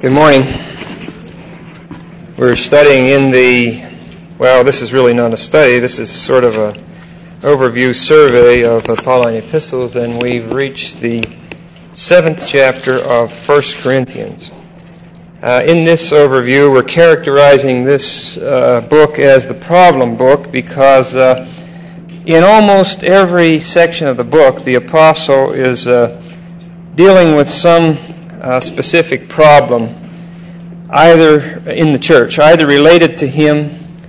Good morning. We're studying in this is really not a study, this is sort of an overview survey of the Pauline epistles, and we've reached the 7th chapter of 1 Corinthians. In this overview, we're characterizing this book as the problem book because in almost every section of the book, the apostle is dealing with some specific problem, either in the church, either related to him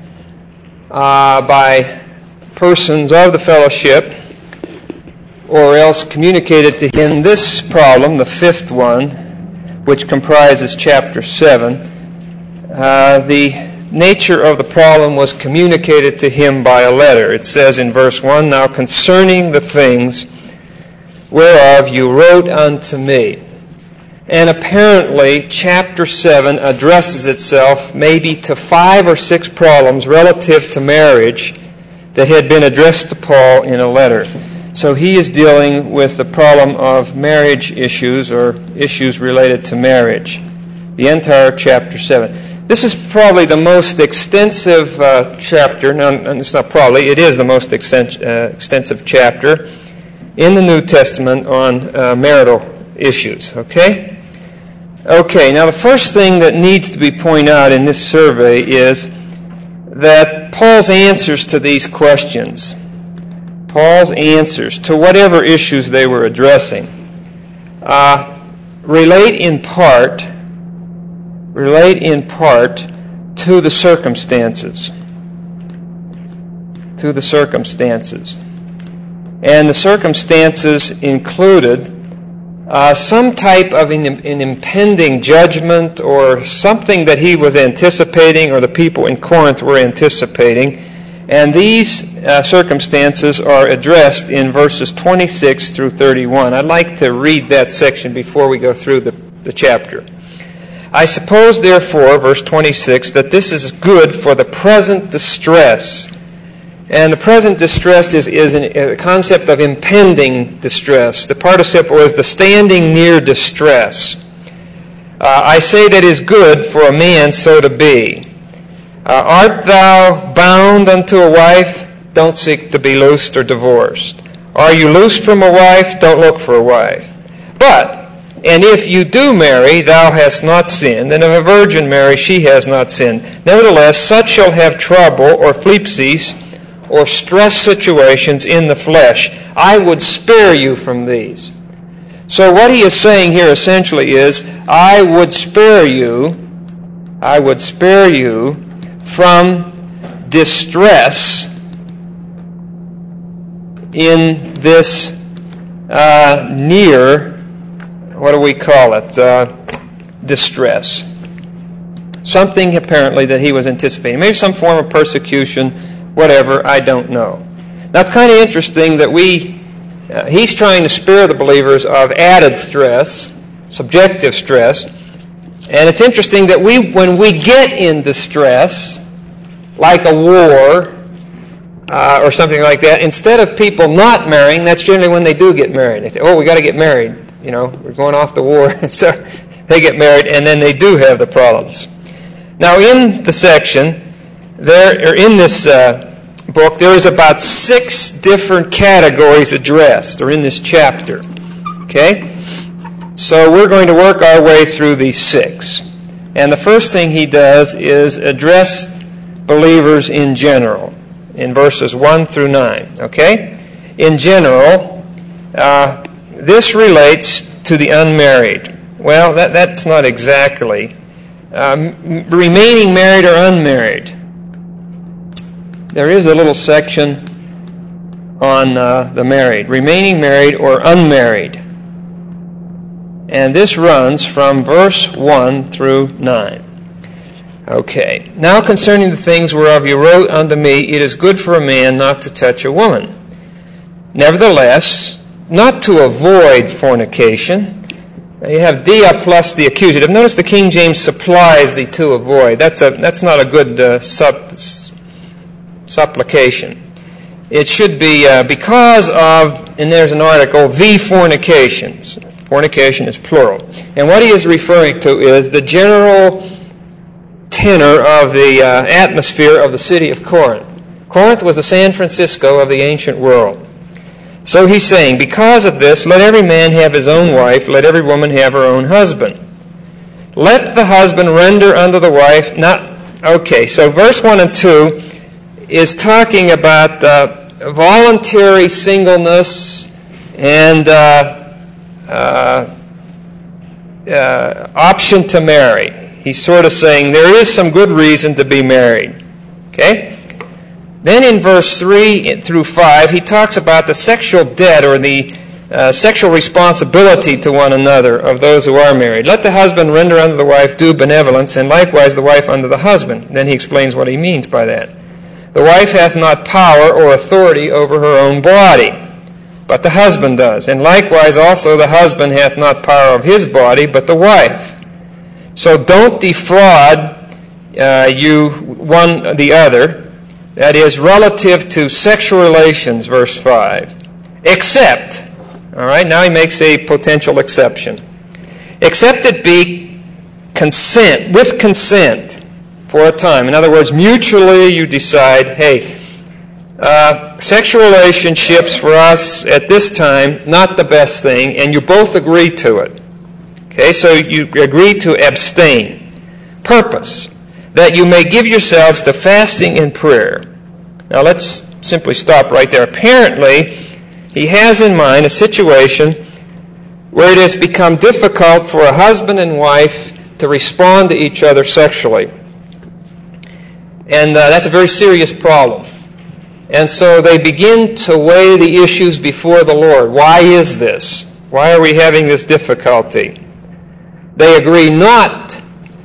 by persons of the fellowship, or else communicated to him. This problem, the 5th one, which comprises chapter 7, the nature of the problem was communicated to him by a letter. It says in verse 1, "Now concerning the things whereof you wrote unto me." And apparently, chapter 7 addresses itself maybe to 5 or 6 problems relative to marriage that had been addressed to Paul in a letter. So he is dealing with the problem of marriage issues or issues related to marriage. The entire chapter 7. This is probably the most extensive chapter. No, it's not probably. It is the most extensive chapter in the New Testament on marital issues. Okay, now the first thing that needs to be pointed out in this survey is that Paul's answers to these questions, Paul's answers to whatever issues they were addressing, relate in part to the circumstances. To the circumstances. And the circumstances included some type of an impending judgment or something that he was anticipating or the people in Corinth were anticipating. And these circumstances are addressed in verses 26 through 31. I'd like to read that section before we go through the chapter. "I suppose, therefore," verse 26, "that this is good for the present distress." And the present distress is a concept of impending distress. The participle is the standing near distress. "I say that is good for a man so to be. Art thou bound unto a wife? Don't seek to be loosed or divorced. Are you loosed from a wife? Don't look for a wife. And if you do marry, thou hast not sinned, and if a virgin marry, she has not sinned. Nevertheless, such shall have trouble or phlipsis, or stress situations in the flesh. I would spare you from these." So what he is saying here essentially is, I would spare you from distress in this distress. Something apparently that he was anticipating. Maybe some form of persecution, whatever, I don't know. Now it's kind of interesting that he's trying to spare the believers of added stress, subjective stress, and it's interesting that when we get in distress, like a war or something like that, instead of people not marrying, that's generally when they do get married. They say, "Oh, we got to get married. We're going off the war," so they get married, and then they do have the problems. Now in the section, in this book, there is about 6 different categories addressed, or in this chapter. Okay? So we're going to work our way through these 6. And the first thing he does is address believers in general, in verses 1 through 9. Okay? In general, this relates to the unmarried. Well, that's not exactly. Remaining married or unmarried. There is a little section on the married. Remaining married or unmarried. And this runs from verse 1 through 9. Okay. "Now concerning the things whereof you wrote unto me, it is good for a man not to touch a woman. Nevertheless, not to avoid fornication." You have dia plus the accusative. Notice the King James supplies the to avoid. That's not a good supplication. It should be because of, and there's an article, the fornications. Fornication is plural. And what he is referring to is the general tenor of the atmosphere of the city of Corinth. Corinth was the San Francisco of the ancient world. So he's saying, because of this, let every man have his own wife, let every woman have her own husband. Let the husband render unto the wife so verse 1 and 2 is talking about voluntary singleness and option to marry. He's sort of saying there is some good reason to be married. Okay? Then in verse 3 through 5, he talks about the sexual debt or the sexual responsibility to one another of those who are married. Let the husband render unto the wife due benevolence, and likewise the wife unto the husband. Then he explains what he means by that. The wife hath not power or authority over her own body, but the husband does. And likewise also the husband hath not power of his body, but the wife. So don't defraud you one the other. That is, relative to sexual relations, verse 5. Except, all right, now he makes a potential exception. Except it be with consent for a time. In other words, mutually you decide, hey, sexual relationships for us at this time, not the best thing, and you both agree to it. Okay, so you agree to abstain. Purpose, that you may give yourselves to fasting and prayer. Now let's simply stop right there. Apparently, he has in mind a situation where it has become difficult for a husband and wife to respond to each other sexually. And that's a very serious problem. And so they begin to weigh the issues before the Lord. Why is this? Why are we having this difficulty? They agree not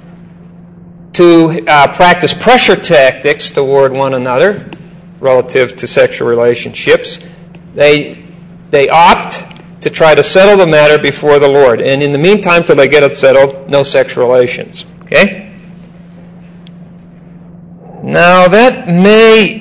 to practice pressure tactics toward one another relative to sexual relationships. They opt to try to settle the matter before the Lord. And in the meantime, till they get it settled, no sexual relations. Okay? Now that may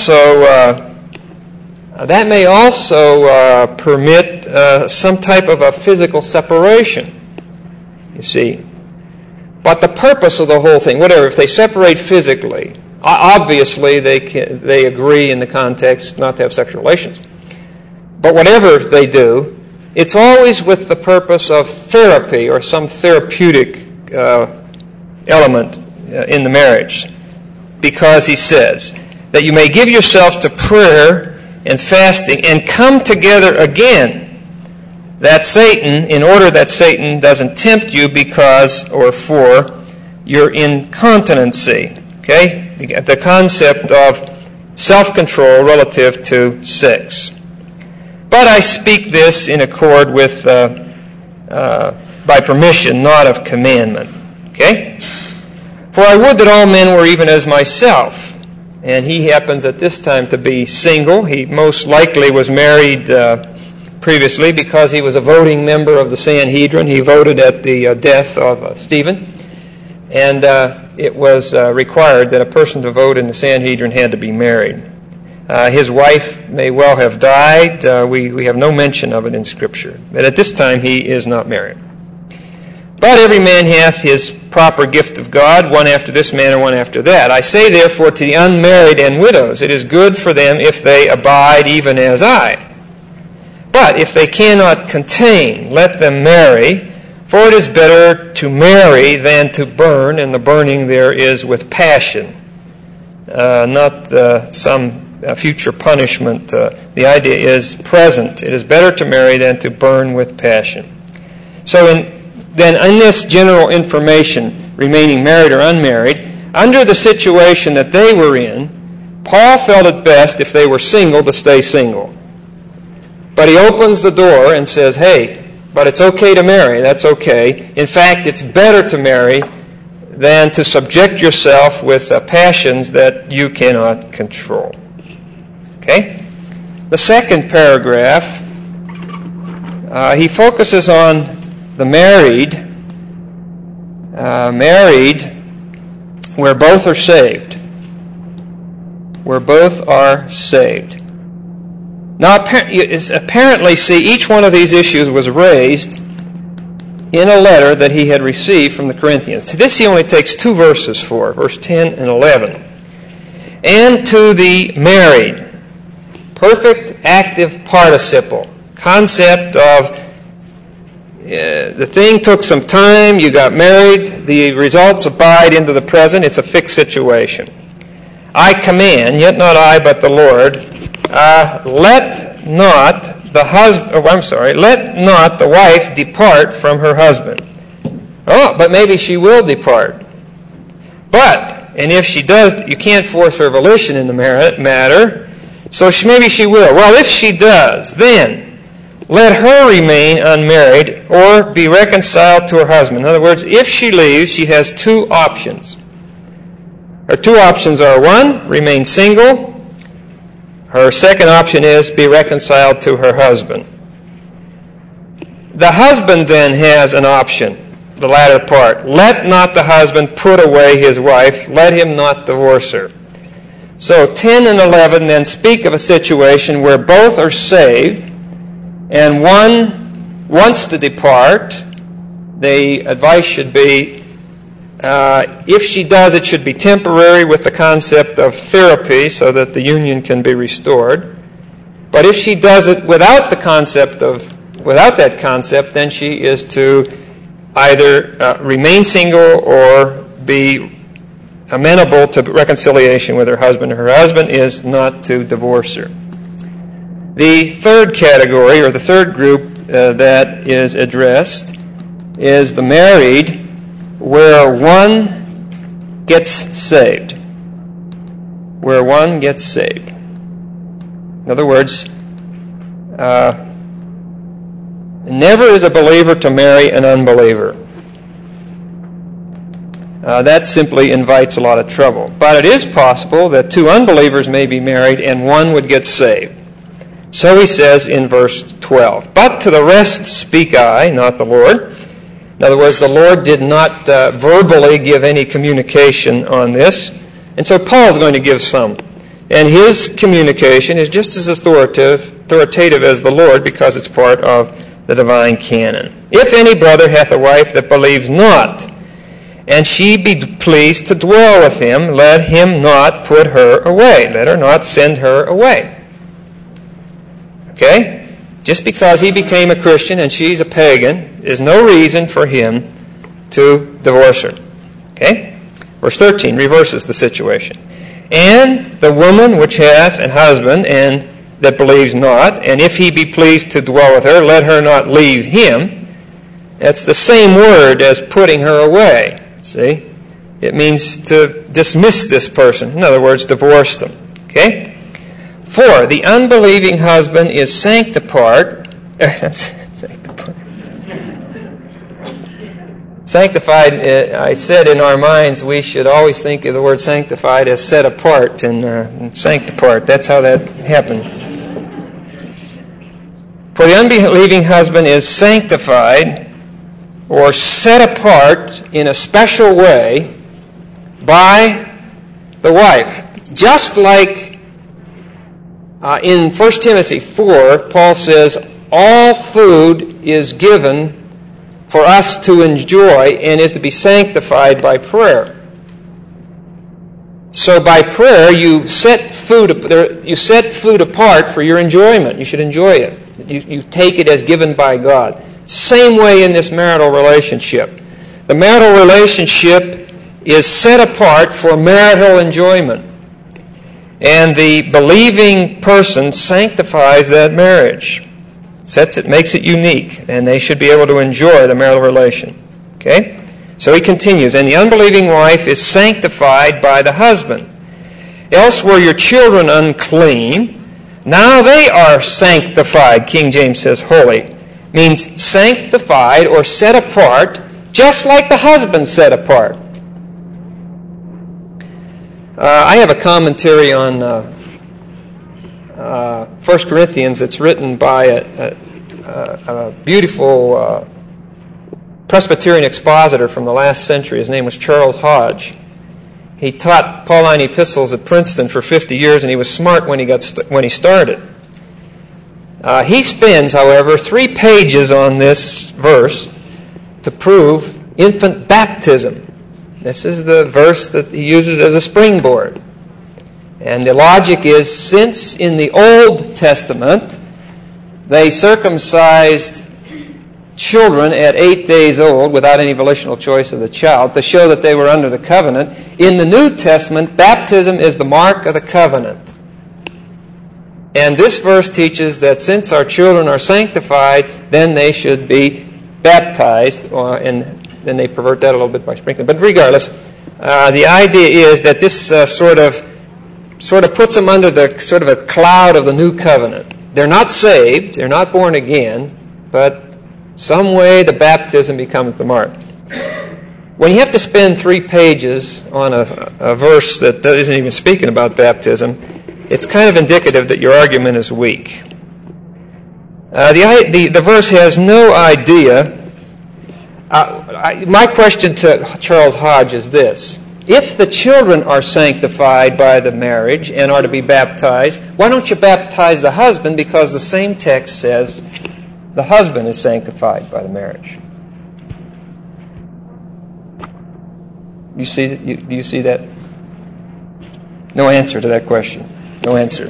also permit some type of a physical separation. You see. But the purpose of the whole thing, whatever, if they separate physically, obviously they agree in the context not to have sexual relations. But whatever they do, it's always with the purpose of therapy or some therapeutic element in the marriage. Because he says that you may give yourselves to prayer and fasting and come together again, in order that Satan doesn't tempt you because or for your incontinency. Okay? The concept of self-control relative to sex. But I speak this in accord with, by permission, not of commandment. Okay? For I would that all men were even as myself. And he happens at this time to be single. He most likely was married previously because he was a voting member of the Sanhedrin. He voted at the death of Stephen. And it was required that a person to vote in the Sanhedrin had to be married. His wife may well have died. We have no mention of it in Scripture. But at this time he is not married. But every man hath his proper gift of God, one after this manner, one after that. I say therefore to the unmarried and widows, it is good for them if they abide even as I. But if they cannot contain, let them marry, for it is better to marry than to burn, and the burning there is with passion, not some future punishment. The idea is present. It is better to marry than to burn with passion. So then in this general information, remaining married or unmarried, under the situation that they were in, Paul felt it best if they were single to stay single. But he opens the door and says, hey, but it's okay to marry. That's okay. In fact, it's better to marry than to subject yourself with passions that you cannot control. Okay? The second paragraph, he focuses on the married where both are saved. Where both are saved. Now, apparently, see, each one of these issues was raised in a letter that he had received from the Corinthians. This he only takes 2 verses for, verse 10 and 11. And to the married, perfect active participle, concept of the thing took some time, you got married, the results abide into the present, it's a fixed situation. I command, yet not I, but the Lord, let not the wife depart from her husband. Oh, but maybe she will depart. And if she does, you can't force her volition in the matter, so maybe she will. Well, if she does, then let her remain unmarried or be reconciled to her husband. In other words, if she leaves, she has 2 options. Her 2 options are, 1, remain single. Her second option is be reconciled to her husband. The husband then has an option, the latter part. Let not the husband put away his wife. Let him not divorce her. So 10 and 11 then speak of a situation where both are saved and one wants to depart. The advice should be, if she does, it should be temporary with the concept of therapy so that the union can be restored. But if she does it without that concept, then she is to either remain single or be amenable to reconciliation with her husband. Her husband is not to divorce her. The third category, or the third group that is addressed, is the married, where one gets saved. Where one gets saved. In other words, never is a believer to marry an unbeliever. That simply invites a lot of trouble. But it is possible that 2 unbelievers may be married and one would get saved. So he says in verse 12, but to the rest speak I, not the Lord. In other words, the Lord did not verbally give any communication on this. And so Paul is going to give some. And his communication is just as authoritative as the Lord, because it's part of the divine canon. If any brother hath a wife that believes not, and she be pleased to dwell with him, let him not put her away. Let her not send her away. Okay? Just because he became a Christian and she's a pagan is no reason for him to divorce her. Okay? Verse 13 reverses the situation. And the woman which hath an husband and that believes not, and if he be pleased to dwell with her, let her not leave him. That's the same word as putting her away. See? It means to dismiss this person. In other words, divorce them. Okay? For the unbelieving husband is sanctified. Sanctified, I said in our minds we should always think of the word sanctified as set apart and sanctipart. That's how that happened. For the unbelieving husband is sanctified or set apart in a special way by the wife. Just like in 1 Timothy 4, Paul says, all food is given for us to enjoy and is to be sanctified by prayer. So by prayer, you set food apart for your enjoyment. You should enjoy it. You take it as given by God. Same way in this marital relationship. The marital relationship is set apart for marital enjoyment. And the believing person sanctifies that marriage. Sets it, makes it unique, and they should be able to enjoy the marital relation. Okay? So he continues, and the unbelieving wife is sanctified by the husband. Else were your children unclean, now they are sanctified. King James says holy. Means sanctified or set apart, just like the husband set apart. I have a commentary on 1 Corinthians. It's written by a beautiful Presbyterian expositor from the last century. His name was Charles Hodge. He taught Pauline epistles at Princeton for 50 years, and he was smart when he started. He spends, however, 3 pages on this verse, to prove infant baptism. This is the verse that he uses as a springboard. And the logic is, since in the Old Testament they circumcised children at 8 days old without any volitional choice of the child to show that they were under the covenant, in the New Testament, baptism is the mark of the covenant. And this verse teaches that since our children are sanctified, then they should be baptized, and then they pervert that a little bit by sprinkling. But regardless, the idea is that this sort of puts them under the sort of a cloud of the new covenant. They're not saved, they're not born again, but some way the baptism becomes the mark. When you have to spend 3 pages on a verse that isn't even speaking about baptism, it's kind of indicative that your argument is weak. The verse has no idea. My question to Charles Hodge is this. If the children are sanctified by the marriage and are to be baptized, why don't you baptize the husband? Because the same text says the husband is sanctified by the marriage. Do you see that? No answer to that question. No answer.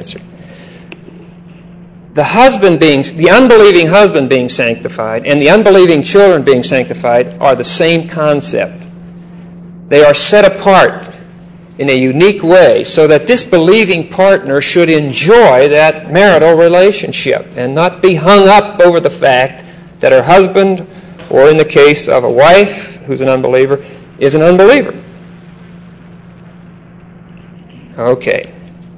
The unbelieving husband being sanctified and the unbelieving children being sanctified are the same concept. They are set apart in a unique way so that this believing partner should enjoy that marital relationship and not be hung up over the fact that her husband, or in the case of a wife who's an unbeliever, is an unbeliever. Okay.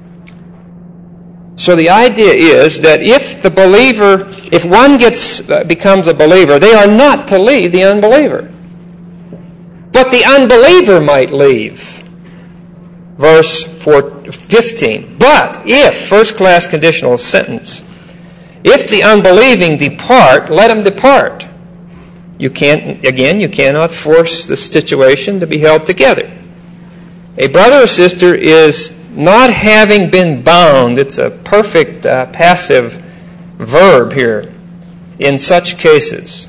So the idea is that if one becomes a believer, they are not to leave the unbeliever. But the unbeliever might leave. Verse 15. But if, first-class conditional sentence, if the unbelieving depart, let him depart. You cannot force the situation to be held together. A brother or sister is not having been bound. It's a perfect passive verb here in such cases.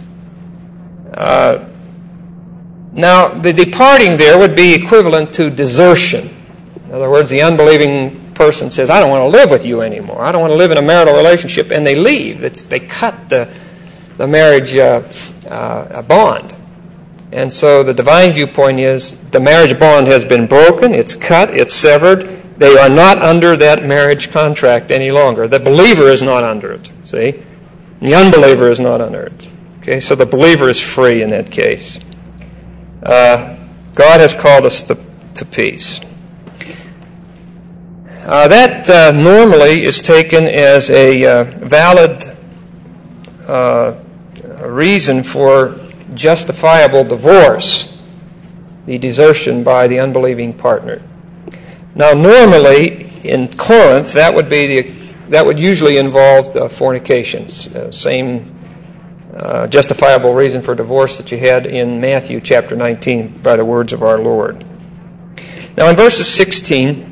Now, the departing there would be equivalent to desertion. In other words, the unbelieving person says, I don't want to live with you anymore. I don't want to live in a marital relationship, and they leave. They cut the marriage bond. And so the divine viewpoint is the marriage bond has been broken, it's cut, it's severed. They are not under that marriage contract any longer. The believer is not under it, see? The unbeliever is not under it. Okay, so the believer is free in that case. God has called us to peace. That normally is taken as a valid reason for justifiable divorce, the desertion by the unbelieving partner. Now, normally in Corinth, that would usually involve fornications, same justifiable reason for divorce that you had in Matthew chapter 19 by the words of our Lord. Now, in verse 16,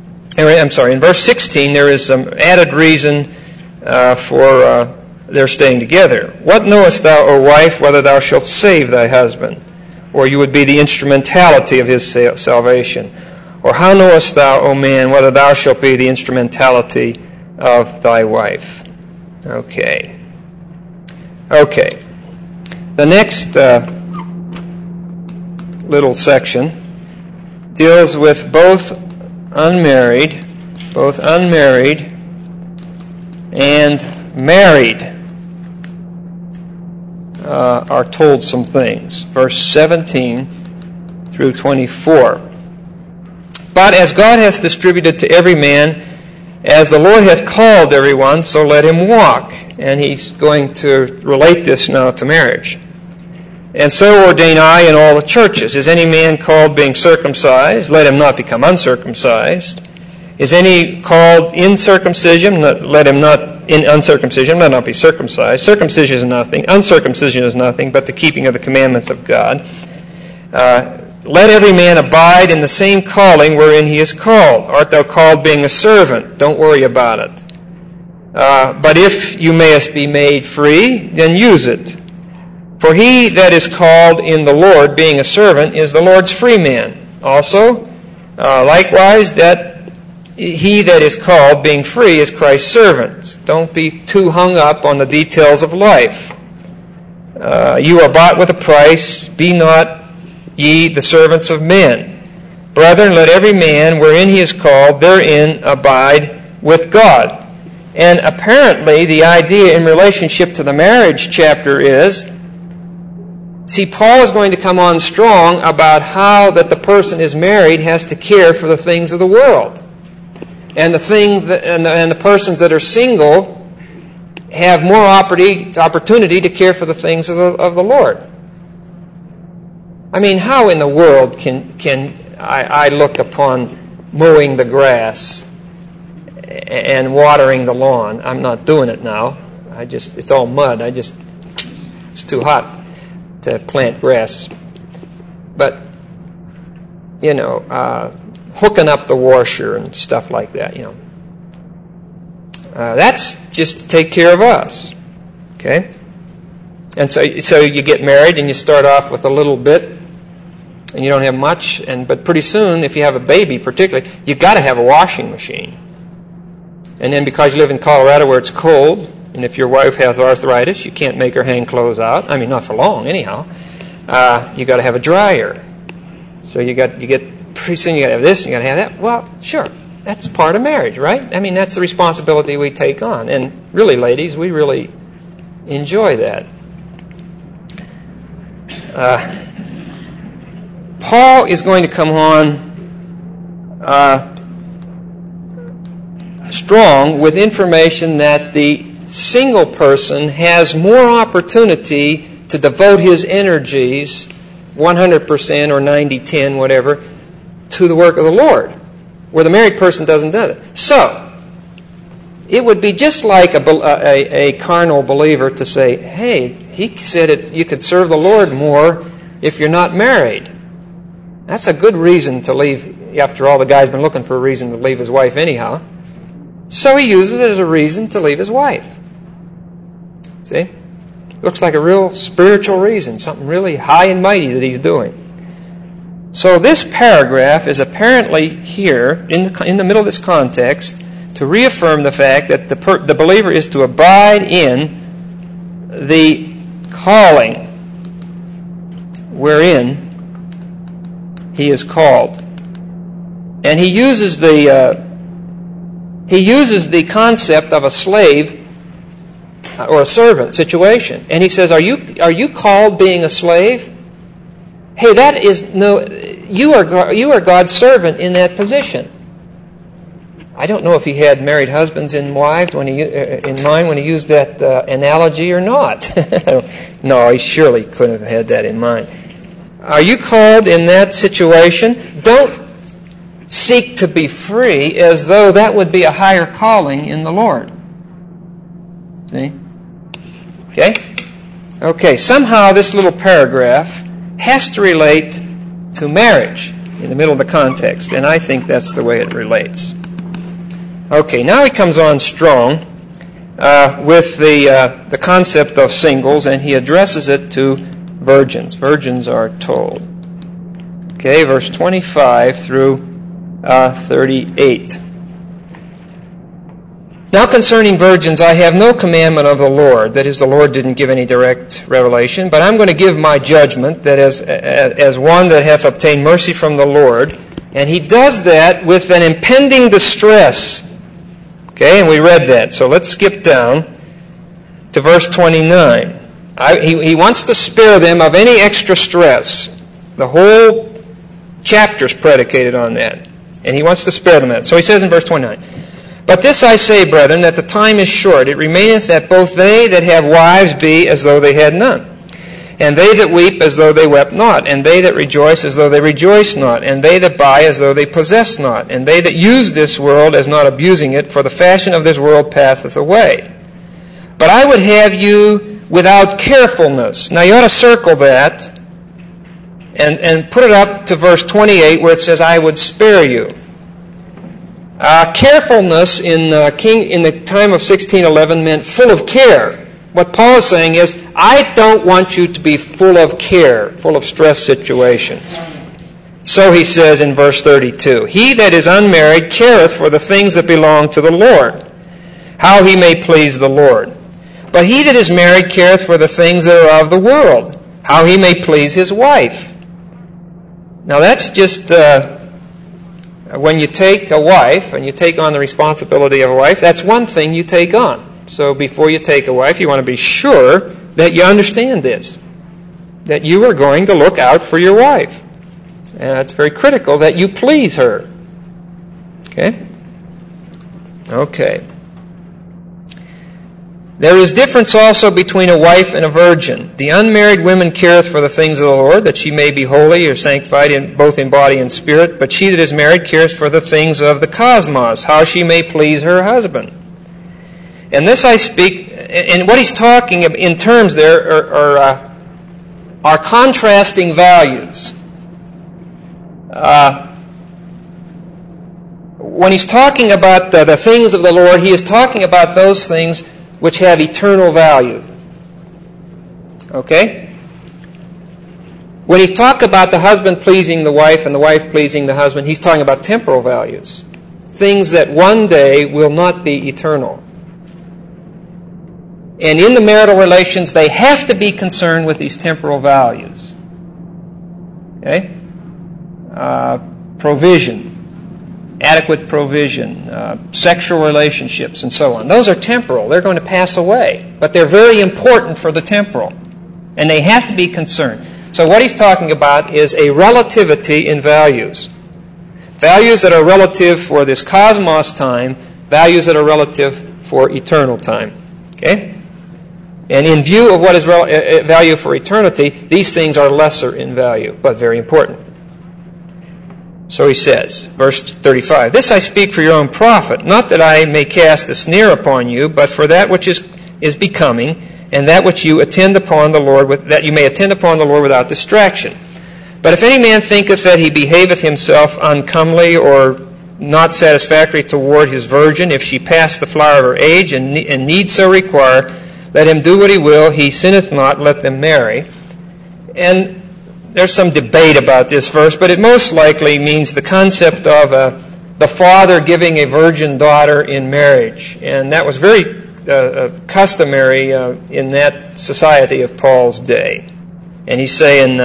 there is some added reason for their staying together. What knowest thou, O wife, whether thou shalt save thy husband, or you would be the instrumentality of his salvation? Or how knowest thou, O man, whether thou shalt be the instrumentality of thy wife? Okay. The next little section deals with both unmarried and married are told some things. Verse 17 through 24. But as God hath distributed to every man, as the Lord hath called every one, so let him walk. And he's going to relate this now to marriage. And so ordain I in all the churches. Is any man called being circumcised? Let him not become uncircumcised. Is any called in circumcision? Let him not in uncircumcision, let not be circumcised. Circumcision is nothing. Uncircumcision is nothing but the keeping of the commandments of God. Let every man abide in the same calling wherein he is called. Art thou called being a servant? Don't worry about it. But if you mayest be made free, then use it. For he that is called in the Lord, being a servant, is the Lord's free man. Also, likewise, that he that is called, being free, is Christ's servant. Don't be too hung up on the details of life. You are bought with a price. Be not ye the servants of men. Brethren, let every man, wherein he is called, therein abide with God. And apparently the idea in relationship to the marriage chapter is, see, Paul is going to come on strong about how that the person is married has to care for the things of the world. And the persons that are single have more opportunity to care for the things of the Lord. I mean, how in the world can I look upon mowing the grass and watering the lawn? I'm not doing it now. It's all mud. It's too hot to plant grass. But, hooking up the washer and stuff like that, that's just to take care of us. Okay? And so you get married and you start off with a little bit and you don't have much, but pretty soon, if you have a baby particularly, you've got to have a washing machine. And then because you live in Colorado where it's cold, and if your wife has arthritis, you can't make her hang clothes out. I mean, not for long, anyhow. You got to have a dryer. So pretty soon you got to have this, and you got to have that. Well, sure, that's part of marriage, right? I mean, that's the responsibility we take on. And really, ladies, we really enjoy that. Paul is going to come on strong with information that the single person has more opportunity to devote his energies 100% or 90-10, whatever, to the work of the Lord, where the married person doesn't do it. So, it would be just like a carnal believer to say, hey, he said you could serve the Lord more if you're not married. That's a good reason to leave. After all, the guy's been looking for a reason to leave his wife anyhow. So he uses it as a reason to leave his wife. See? Looks like a real spiritual reason, something really high and mighty that he's doing. So this paragraph is apparently here, in the middle of this context, to reaffirm the fact that the believer is to abide in the calling wherein he is called. And he uses the concept of a slave or a servant situation. And he says, are you called being a slave? Hey, you are God's servant in that position. I don't know if he had married husbands in mind when he used that analogy or not. No, he surely couldn't have had that in mind. Are you called in that situation? Don't seek to be free as though that would be a higher calling in the Lord. See? Okay, somehow this little paragraph has to relate to marriage in the middle of the context, and I think that's the way it relates. Okay, now he comes on strong with the concept of singles, and he addresses it to virgins. Virgins are told. Okay, verse 25 through 38. Now concerning virgins, I have no commandment of the Lord. That is, the Lord didn't give any direct revelation, but I'm going to give my judgment, that as one that hath obtained mercy from the Lord. And he does that with an impending distress. Okay, and we read that. So let's skip down to verse 29. He wants to spare them of any extra stress. The whole chapter is predicated on that. And he wants to spare them that. So he says in verse 29, But this I say, brethren, that the time is short. It remaineth that both they that have wives be as though they had none, and they that weep as though they wept not, and they that rejoice as though they rejoice not, and they that buy as though they possess not, and they that use this world as not abusing it, for the fashion of this world passeth away. But I would have you without carefulness. Now you ought to circle that and put it up to verse 28 where it says, I would spare you. Carefulness in the time of 1611 meant full of care. What Paul is saying is, I don't want you to be full of care, full of stress situations. So he says in verse 32, he that is unmarried careth for the things that belong to the Lord, how he may please the Lord. But he that is married careth for the things that are of the world, how he may please his wife. Now that's just when you take a wife and you take on the responsibility of a wife, that's one thing you take on. So before you take a wife, you want to be sure that you understand this, that you are going to look out for your wife. And it's very critical that you please her. Okay? Okay. There is difference also between a wife and a virgin. The unmarried woman careth for the things of the Lord, that she may be holy or sanctified both in body and spirit. But she that is married careth for the things of the cosmos, how she may please her husband. And this I speak, and what he's talking in terms there are contrasting values. When he's talking about the things of the Lord, he is talking about those things which have eternal value. Okay? When he's talking about the husband pleasing the wife and the wife pleasing the husband, he's talking about temporal values. Things that one day will not be eternal. And in the marital relations, they have to be concerned with these temporal values. Okay? Provision. Adequate provision, sexual relationships, and so on. Those are temporal. They're going to pass away. But they're very important for the temporal. And they have to be concerned. So what he's talking about is a relativity in values. Values that are relative for this cosmos time, values that are relative for eternal time. Okay? And in view of what is value for eternity, these things are lesser in value, but very important. So he says, verse 35, this I speak for your own profit, not that I may cast a snare upon you, but for that which is becoming, and that which you attend upon the Lord, that you may attend upon the Lord without distraction. But if any man thinketh that he behaveth himself uncomely or not satisfactory toward his virgin, if she pass the flower of her age and need so require, let him do what he will, he sinneth not, let them marry. And there's some debate about this verse, but it most likely means the concept of the father giving a virgin daughter in marriage. And that was very customary in that society of Paul's day. And he's saying,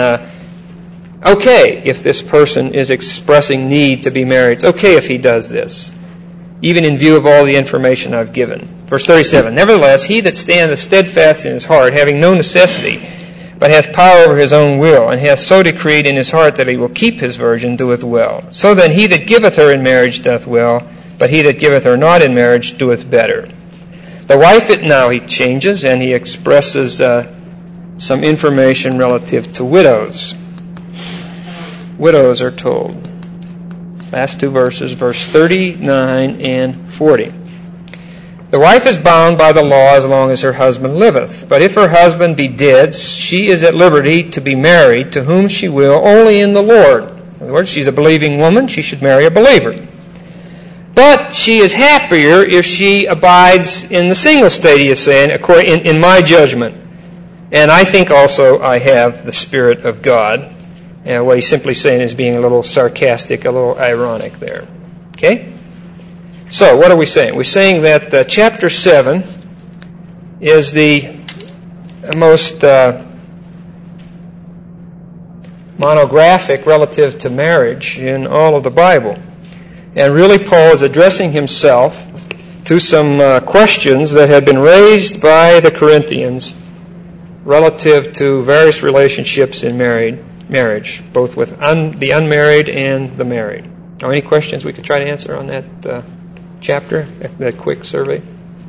okay, if this person is expressing need to be married, it's okay if he does this, even in view of all the information I've given. Verse 37, nevertheless, he that standeth steadfast in his heart, having no necessity, but hath power over his own will, and hath so decreed in his heart that he will keep his virgin, doeth well. So then he that giveth her in marriage doth well, but he that giveth her not in marriage doeth better. The wife, now he changes, and he expresses some information relative to widows. Widows are told. Last two verses, verse 39 and 40. The wife is bound by the law as long as her husband liveth. But if her husband be dead, she is at liberty to be married to whom she will, only in the Lord. In other words, she's a believing woman, she should marry a believer. But she is happier if she abides in the single state, he is saying, in my judgment. And I think also I have the Spirit of God. And what he's simply saying is being a little sarcastic, a little ironic there. Okay? So, what are we saying? We're saying that chapter 7 is the most monographic relative to marriage in all of the Bible. And really, Paul is addressing himself to some questions that have been raised by the Corinthians relative to various relationships in marriage, both with the unmarried and the married. Are there any questions we could try to answer on that chapter, that quick survey?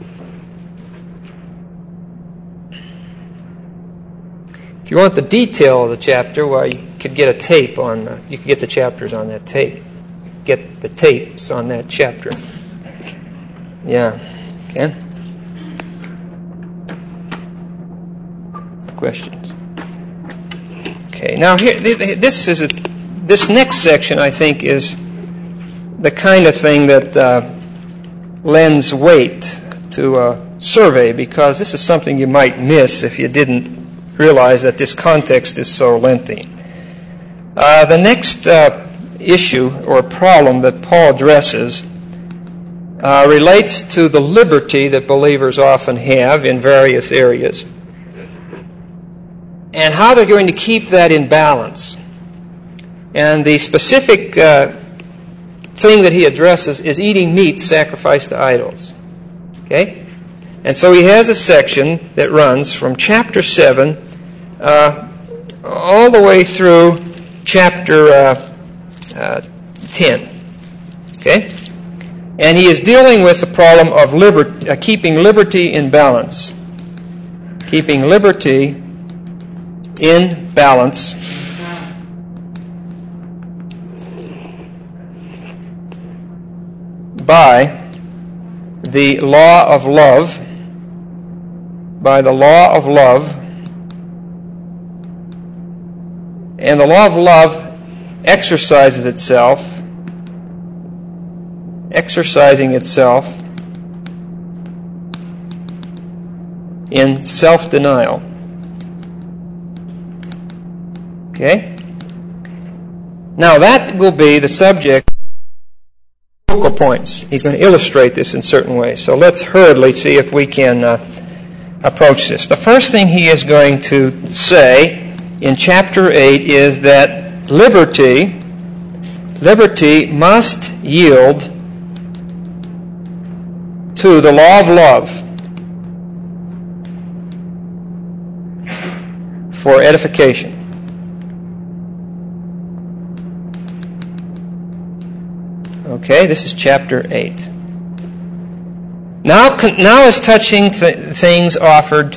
If you want the detail of the chapter, well, you could get a tape on. You could get the chapters on that tape. Get the tapes on that chapter. Yeah. Okay. Questions? Okay. Now here, this next section, I think, is the kind of thing that lends weight to survey, because this is something you might miss if you didn't realize that this context is so lengthy. The next issue or problem that Paul addresses relates to the liberty that believers often have in various areas and how they're going to keep that in balance. And the specific thing that he addresses is eating meat sacrificed to idols. Okay? And so he has a section that runs from chapter 7 all the way through chapter 10. Okay? And he is dealing with the problem of keeping liberty in balance. Keeping liberty in balance by the law of love, by the law of love. And the law of love exercising itself in self-denial. Okay? Now that will be the subject of focal points. He's going to illustrate this in certain ways. So let's hurriedly see if we can approach this. The first thing he is going to say in chapter 8 is that liberty must yield to the law of love for edification. Okay, this is chapter 8. Now is touching things offered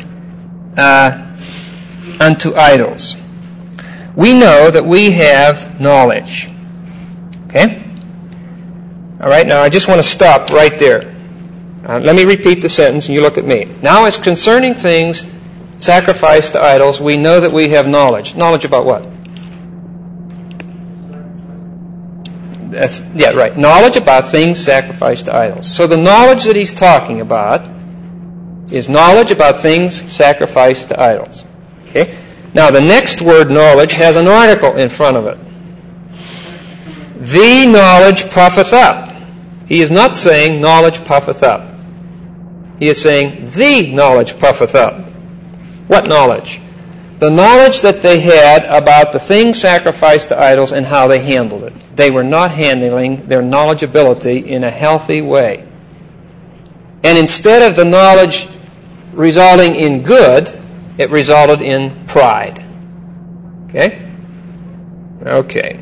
unto idols. We know that we have knowledge. Okay? All right, now I just want to stop right there. Let me repeat the sentence and you look at me. Now as concerning things sacrificed to idols, we know that we have knowledge. Knowledge about what? Right. Knowledge about things sacrificed to idols. So the knowledge that he's talking about is knowledge about things sacrificed to idols. Okay? Now the next word, knowledge, has an article in front of it. The knowledge puffeth up. He is not saying knowledge puffeth up. He is saying the knowledge puffeth up. What knowledge? The knowledge that they had about the things sacrificed to idols and how they handled it. They were not handling their knowledgeability in a healthy way. And instead of the knowledge resulting in good, it resulted in pride. Okay? Okay.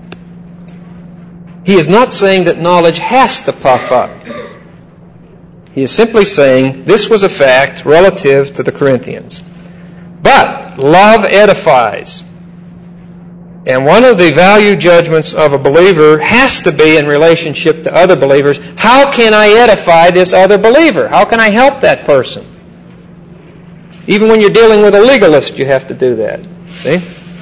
He is not saying that knowledge has to puff up. He is simply saying this was a fact relative to the Corinthians. But love edifies. And one of the value judgments of a believer has to be in relationship to other believers. How can I edify this other believer? How can I help that person? Even when you're dealing with a legalist, you have to do that. See?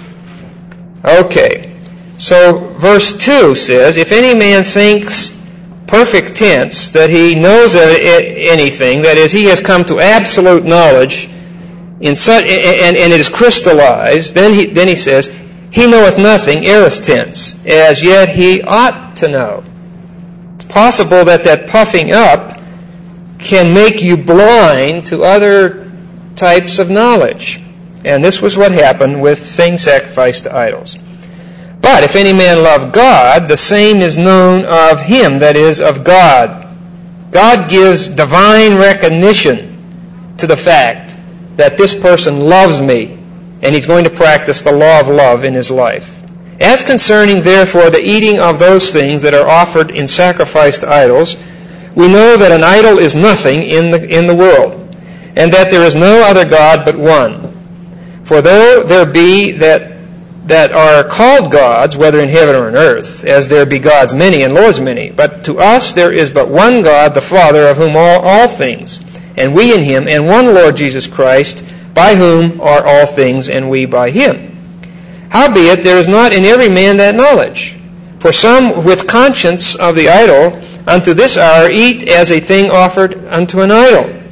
Okay. So verse 2 says, if any man thinks, perfect tense, that he knows anything, that is, he has come to absolute knowledge, and it is crystallized, then he says, he knoweth nothing, aorist tense, as yet he ought to know. It's possible that puffing up can make you blind to other types of knowledge. And this was what happened with things sacrificed to idols. But if any man love God, the same is known of him, that is, of God. God gives divine recognition to the fact that this person loves me, and he's going to practice the law of love in his life. As concerning, therefore, the eating of those things that are offered in sacrifice to idols, we know that an idol is nothing in the world, and that there is no other God but one. For though there be that are called gods, whether in heaven or on earth, as there be gods many and lords many, but to us there is but one God, the Father, of whom are all things, and we in him, and one Lord Jesus Christ, by whom are all things, and we by him. Howbeit there is not in every man that knowledge. For some with conscience of the idol unto this hour eat as a thing offered unto an idol,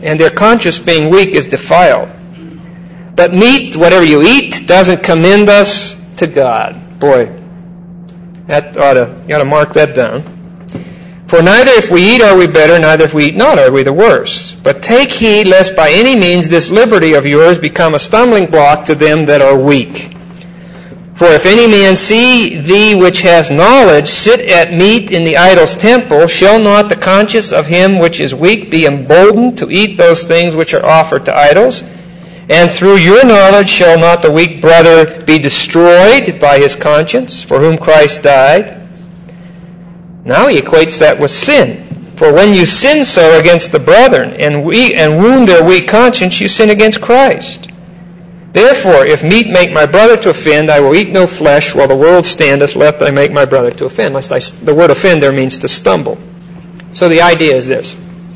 and their conscience being weak is defiled. But meat, whatever you eat, doesn't commend us to God. Boy, you ought to mark that down. For neither if we eat are we better, neither if we eat not are we the worse. But take heed lest by any means this liberty of yours become a stumbling block to them that are weak. For if any man see thee which has knowledge sit at meat in the idol's temple, shall not the conscience of him which is weak be emboldened to eat those things which are offered to idols? And through your knowledge shall not the weak brother be destroyed by his conscience, for whom Christ died? Now he equates that with sin. For when you sin so against the brethren and wound their weak conscience, you sin against Christ. Therefore, if meat make my brother to offend, I will eat no flesh while the world standeth, lest I make my brother to offend. The word offend there means to stumble. So the idea is this.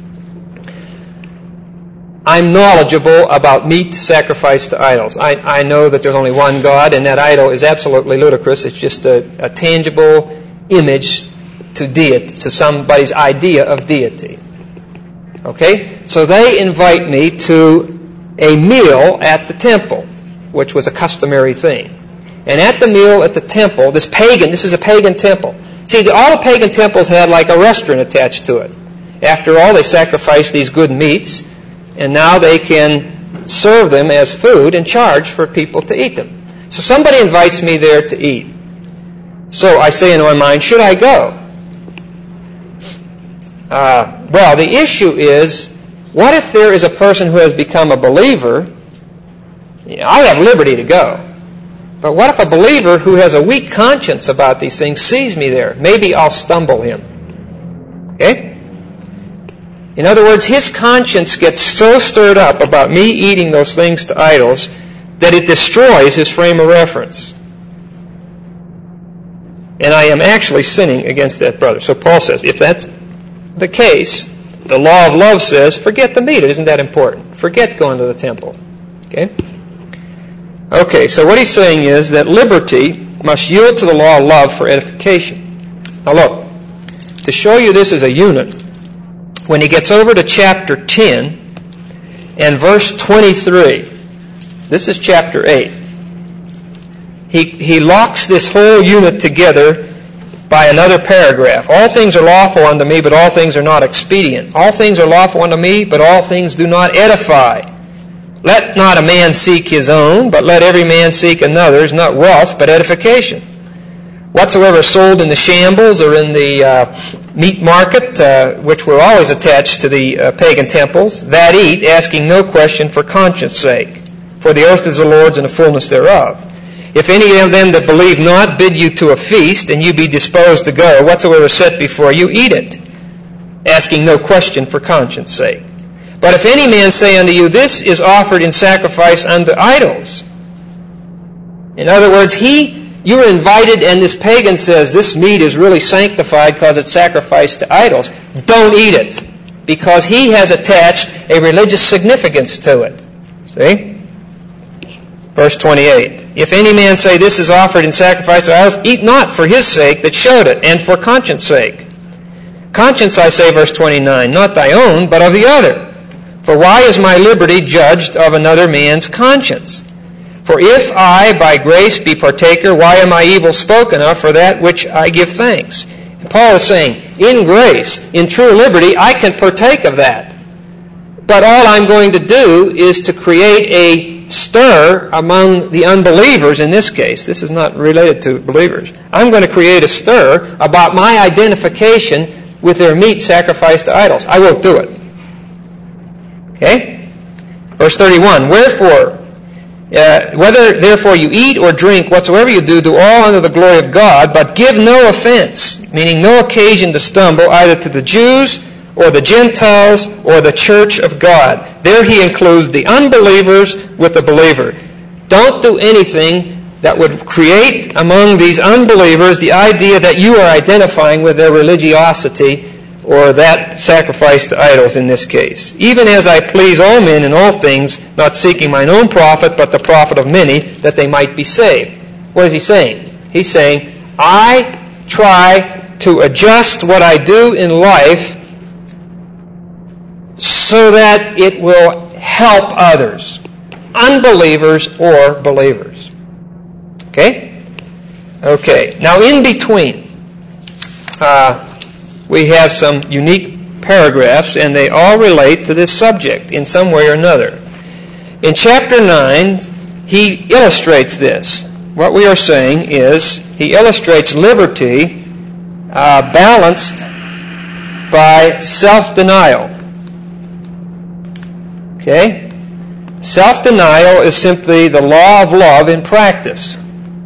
I'm knowledgeable about meat sacrificed to idols. I know that there's only one God, and that idol is absolutely ludicrous. It's just a tangible image to somebody's idea of deity. Okay? So they invite me to a meal at the temple, which was a customary thing. And at the meal at the temple, this is a pagan temple. See, all the pagan temples had like a restaurant attached to it. After all, they sacrificed these good meats, and now they can serve them as food and charge for people to eat them. So somebody invites me there to eat. So I say in my mind, should I go? Well, the issue is, what if there is a person who has become a believer? I have liberty to go. But what if a believer who has a weak conscience about these things sees me there? Maybe I'll stumble him. Okay? In other words, his conscience gets so stirred up about me eating those things to idols that it destroys his frame of reference. And I am actually sinning against that brother. So Paul says, if that's the case, the law of love says, forget the meat. It isn't that important. Forget going to the temple. Okay? Okay, so what he's saying is that liberty must yield to the law of love for edification. Now look, to show you this as a unit, when he gets over to chapter 10 and verse 23, this is chapter 8, he locks this whole unit together by another paragraph. All things are lawful unto me, but all things are not expedient. All things are lawful unto me, but all things do not edify. Let not a man seek his own, but let every man seek another's, not wealth, but edification. Whatsoever sold in the shambles or in the meat market, which were always attached to the pagan temples, that eat, asking no question for conscience sake. For the earth is the Lord's and the fullness thereof. If any of them that believe not bid you to a feast, and you be disposed to go, whatsoever is set before you, eat it, asking no question for conscience sake. But if any man say unto you, this is offered in sacrifice unto idols. In other words, you're invited, and this pagan says, this meat is really sanctified because it's sacrificed to idols. Don't eat it, because he has attached a religious significance to it. See? Verse 28. If any man say, this is offered in sacrifice to idols, eat not for his sake that showed it, and for conscience sake. Conscience, I say, verse 29, not thy own, but of the other. For why is my liberty judged of another man's conscience? For if I by grace be partaker, why am I evil spoken of for that which I give thanks? And Paul is saying, in grace, in true liberty, I can partake of that. But all I'm going to do is to create a stir among the unbelievers in this case. This is not related to believers. I'm going to create a stir about my identification with their meat sacrificed to idols. I won't do it. Okay? Verse 31, wherefore, whether therefore you eat or drink, whatsoever you do, do all unto the glory of God, but give no offense, meaning no occasion to stumble, either to the Jews or the Gentiles or the church of God. There he includes the unbelievers with the believer. Don't do anything that would create among these unbelievers the idea that you are identifying with their religiosity or that sacrifice to idols in this case. Even as I please all men in all things, not seeking mine own profit, but the profit of many, that they might be saved. What is he saying? He's saying, I try to adjust what I do in life so that it will help others, unbelievers or believers. Okay? Okay. Now, in between, we have some unique paragraphs, and they all relate to this subject in some way or another. In chapter 9, he illustrates this. What we are saying is, he illustrates liberty balanced by self-denial. Okay? Self-denial is simply the law of love in practice.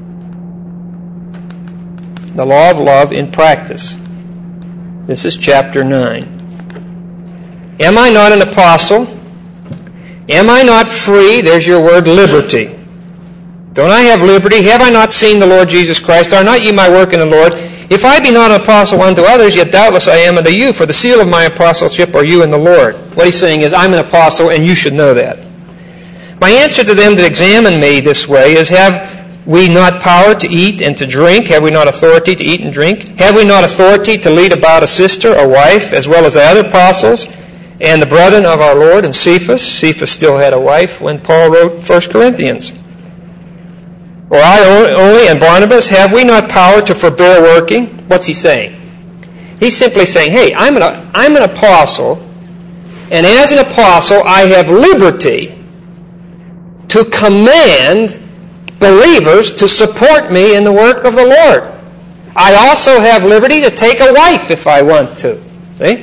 The law of love in practice. This is chapter 9. Am I not an apostle? Am I not free? There's your word, liberty. Don't I have liberty? Have I not seen the Lord Jesus Christ? Are not ye my work in the Lord? If I be not an apostle unto others, yet doubtless I am unto you, for the seal of my apostleship are you in the Lord. What he's saying is, I'm an apostle, and you should know that. My answer to them that examine me this way is, have we not power to eat and to drink? Have we not authority to eat and drink? Have we not authority to lead about a sister, a wife, as well as the other apostles, and the brethren of our Lord, and Cephas? Cephas still had a wife when Paul wrote 1 Corinthians. Or I only and Barnabas, have we not power to forbear working? What's he saying? He's simply saying, hey, I'm an apostle, and as an apostle I have liberty to command believers to support me in the work of the Lord. I also have liberty to take a wife if I want to. See?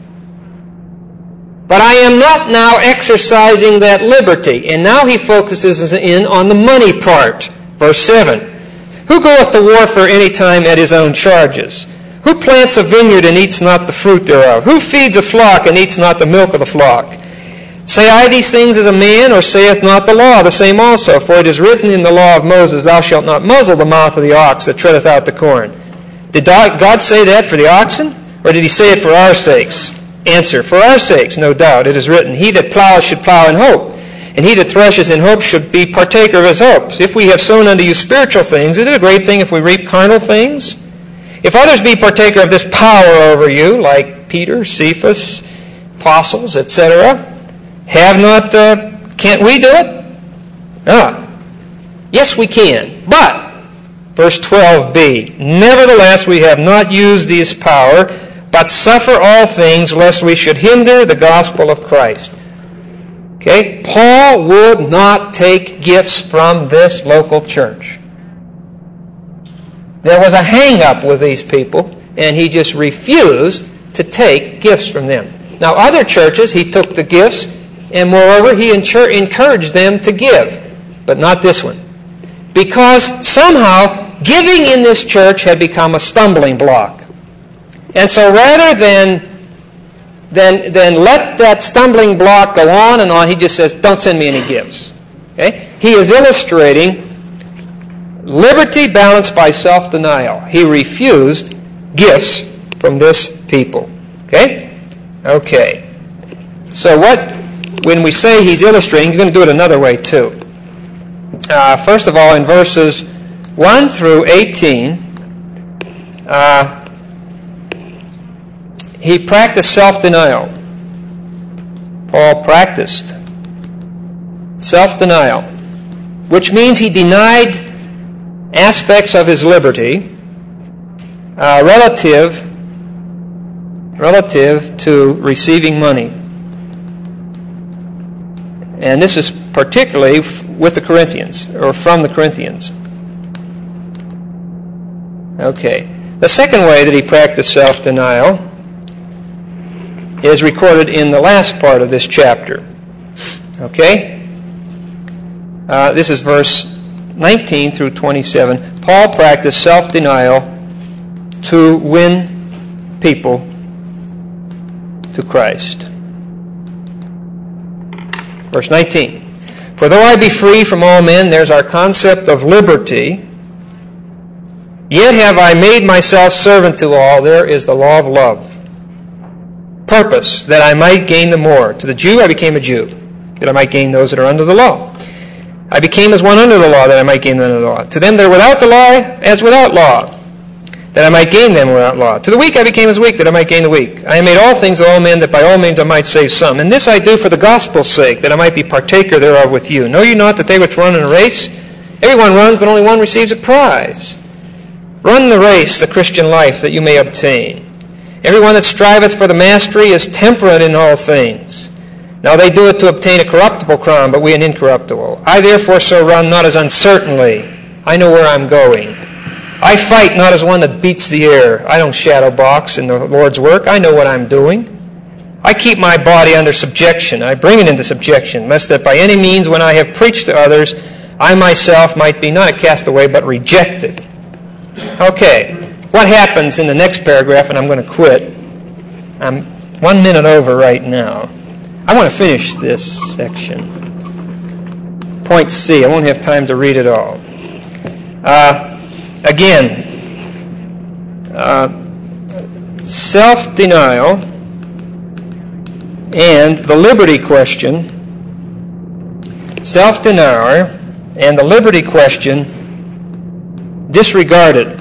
But I am not now exercising that liberty. And now he focuses in on the money part. Verse 7. Who goeth to warfare any time at his own charges? Who plants a vineyard and eats not the fruit thereof? Who feeds a flock and eats not the milk of the flock? Say I these things as a man, or saith not the law the same also? For it is written in the law of Moses, Thou shalt not muzzle the mouth of the ox that treadeth out the corn. Did God say that for the oxen? Or did he say it for our sakes? Answer, for our sakes, no doubt. It is written, He that ploweth should plow in hope, and he that threshes in hope should be partaker of his hopes. If we have sown unto you spiritual things, is it a great thing if we reap carnal things? If others be partaker of this power over you, like Peter, Cephas, apostles, etc., can't we do it? Yes, we can. But, verse 12b, nevertheless we have not used this power, but suffer all things, lest we should hinder the gospel of Christ. Okay? Paul would not take gifts from this local church. There was a hang-up with these people, and he just refused to take gifts from them. Now, other churches, he took the gifts, and moreover, he encouraged them to give, but not this one. Because somehow, giving in this church had become a stumbling block. And so rather than let that stumbling block go on and on, he just says, don't send me any gifts. Okay? He is illustrating liberty balanced by self-denial. He refused gifts from this people. Okay? Okay. So when we say he's illustrating, he's going to do it another way too. First of all, in verses 1 through 18, he practiced self-denial. Paul practiced self-denial, which means he denied aspects of his liberty relative to receiving money. And this is particularly with the Corinthians, or from the Corinthians. Okay. The second way that he practiced self-denial is recorded in the last part of this chapter. Okay? This is verse 19 through 27. Paul practiced self-denial to win people to Christ. Verse 19. For though I be free from all men, there's our concept of liberty, yet have I made myself servant to all. There is the law of love. Purpose, that I might gain the more. To the Jew I became a Jew, that I might gain those that are under the law. I became as one under the law, that I might gain them under the law. To them that are without the law, as without law, that that I might gain them without law. To the weak I became as weak, that I might gain the weak. I have made all things to all men, that by all means I might save some. And this I do for the gospel's sake, that I might be partaker thereof with you. Know you not that they which run in a race, everyone runs, but only one receives a prize? Run the race, the Christian life, that you may obtain. Everyone that striveth for the mastery is temperate in all things. Now they do it to obtain a corruptible crown, but we an incorruptible. I therefore so run, not as uncertainly. I know where I'm going. I fight not as one that beats the air. I don't shadow box in the Lord's work. I know what I'm doing. I keep my body under subjection. I bring it into subjection, lest that by any means when I have preached to others, I myself might be not a castaway, but rejected. Okay, what happens in the next paragraph, and I'm going to quit. I'm 1 minute over right now. I want to finish this section. Point C. I won't have time to read it all. Again, self-denial and the liberty question. Self-denial and the liberty question disregarded.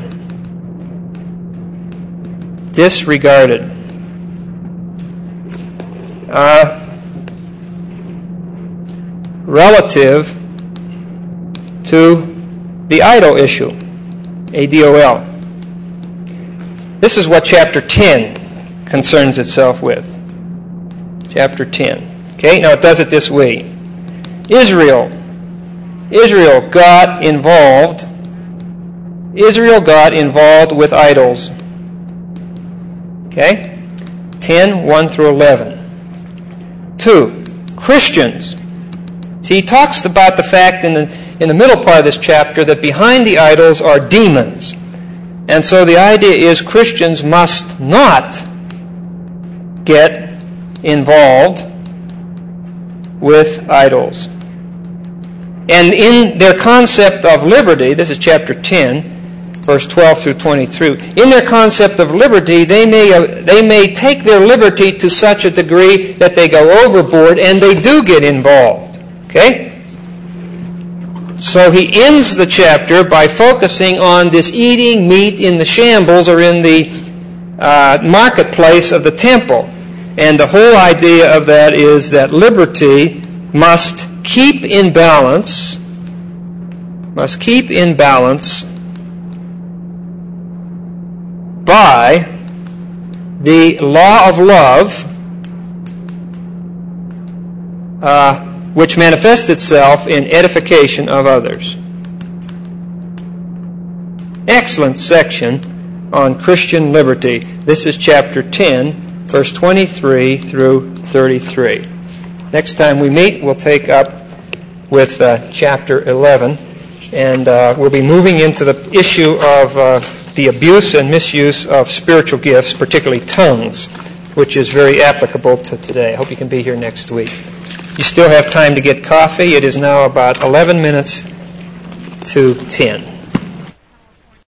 Disregarded. Relative to the idol issue. ADOL. This is what chapter 10 concerns itself with. Chapter 10. Okay, now it does it this way. Israel got involved. Israel got involved with idols. Okay? 10, 1 through 11. 2. Christians. See, he talks about the fact in the middle part of this chapter that behind the idols are demons. And so the idea is Christians must not get involved with idols. And in their concept of liberty, this is chapter 10, verse 12 through 22, in their concept of liberty, they may take their liberty to such a degree that they go overboard and they do get involved. Okay? So he ends the chapter by focusing on this eating meat in the shambles or in the marketplace of the temple. And the whole idea of that is that liberty must keep in balance, by the law of love, which manifests itself in edification of others. Excellent section on Christian liberty. This is chapter 10, verse 23 through 33. Next time we meet, we'll take up with chapter 11, and we'll be moving into the issue of the abuse and misuse of spiritual gifts, particularly tongues, which is very applicable to today. I hope you can be here next week. You still have time to get coffee. It is now about 11 minutes to 10.